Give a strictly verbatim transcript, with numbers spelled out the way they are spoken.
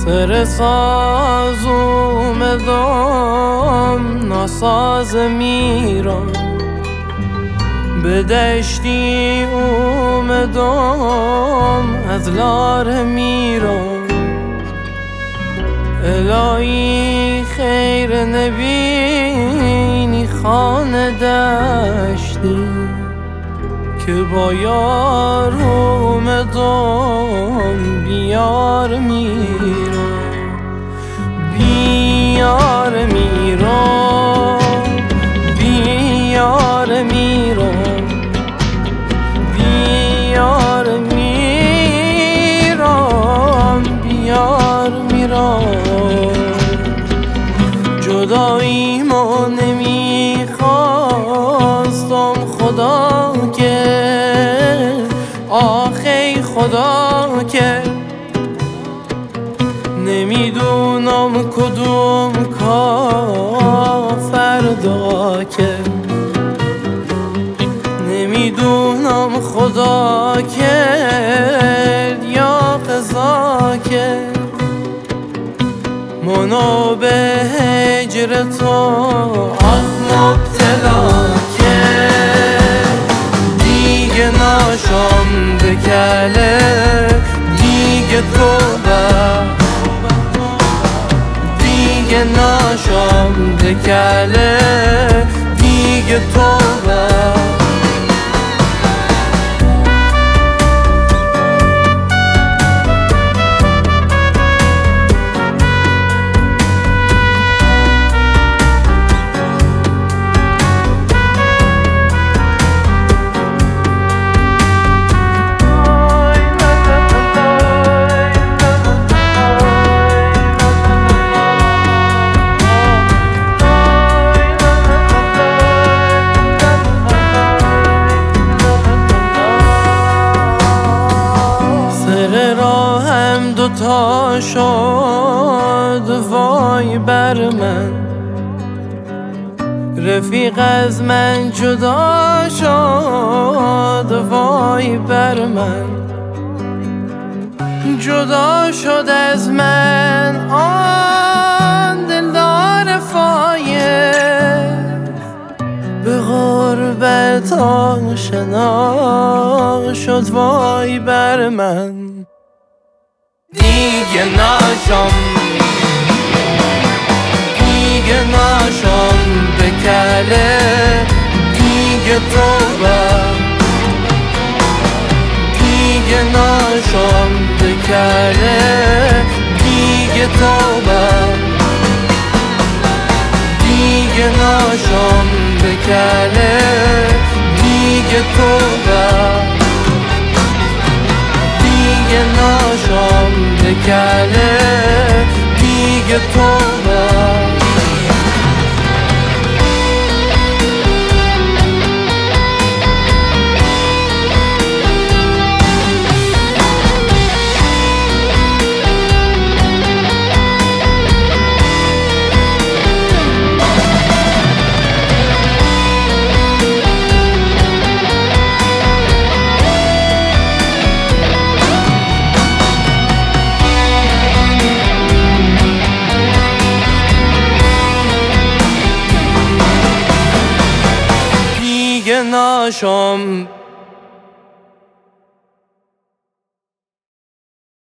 سر ساز اومدم ناساز میرم، به دشتی اومدم از لار میرم. الهی خیر نبینی خانه دشتی، که با یار اومدم بیار میرم، بیار میرم، بیار میرم، بیار میرم، بیار میرم. جدایی ما نمیخواستم خدا که، آخی خدا که، نمیدونم کدوم کار فردا که، نمیدونم خدا که یا قضا که، منو به هجر تو آه مبتلا که، دیگه ناشم بکله دیگه توبه، دیگه ناشم بکله دیگه توبه. راهم دوتا شد وای بر من، رفیق از من جدا شد وای بر من، جدا شد از من آن دلدار فایق، به غربت آشنا شد وای بر من. دیگه ناشم، دیگه ناشم بکله دیگه توبه، دیگه ناشم بکله دیگه توبه، دیگه ناشم بکله دیگه توبه، دیگه ناشم بکله دیگه توبه. ناشم